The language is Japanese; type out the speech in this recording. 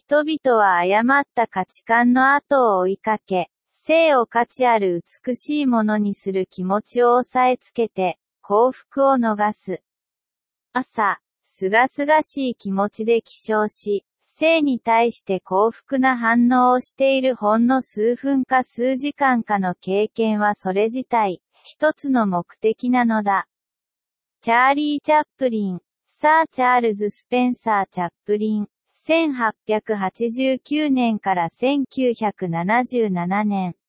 人々は誤った価値観の後を追いかけ、生を価値ある美しいものにする気持ちを押さえつけて、幸福を逃す。朝、すがすがしい気持ちで起床し、生に対して幸福な反応をしているほんの数分か数時間かの経験はそれ自体、一つの目的なのだ。チャーリー・チャップリン、サー・チャールズ・スペンサー・チャップリン、1889年から1977年。